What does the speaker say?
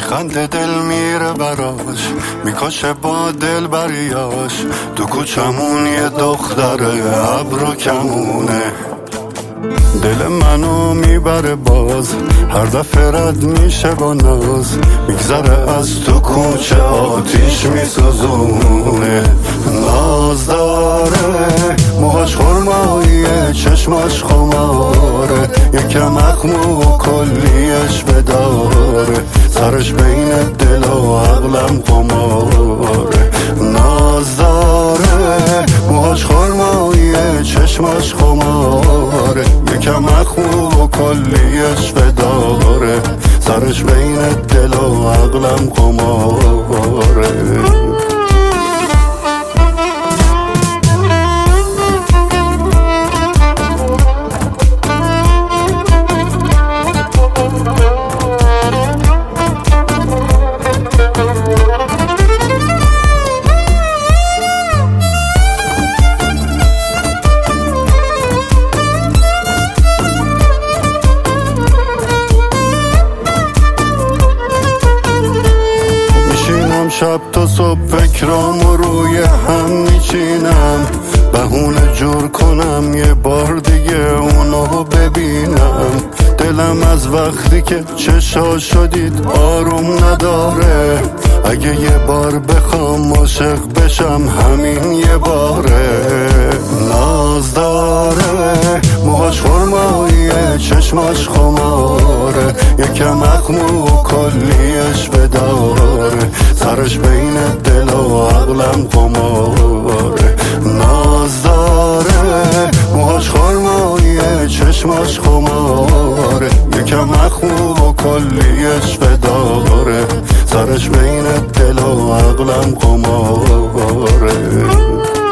میخنده دل میره براش، میکشه با دل بریاش. تو کوچمون یه دختره ابرو کمونه، دل منو میبره باز، هر دفعه رد میشه با ناز. میگذره از تو کوچه آتیش میسوزونه. ناز داره، موهاش خرماییه، چشماش خماره، یکم اخمو و کلیش بداره، سرش بین دل و عقلم قماره. ناز داره، موهاش خرماییه، چشماش خماره، یکم اخمو و کلیش بداره، سرش بین دل و عقلم قماره. شب تا صبح فکرامو روی هم میچینم، بهونه جور کنم یه بار دیگه اونو ببینم. دلم از وقتی که چشاشو دید آروم نداره، اگه یه بار بخوام عاشق بشم همین یه باره. ناز داره، موهاش خرماییه، چشماش خماره، یکم اخمو و کلیش بداره، سرش بین دل و عقلم قماره. ناز داره، موهاش خرماییه، چشماش خماره، یکم اخمو و کلیش بداره، سرش بین دل و عقلم قماره.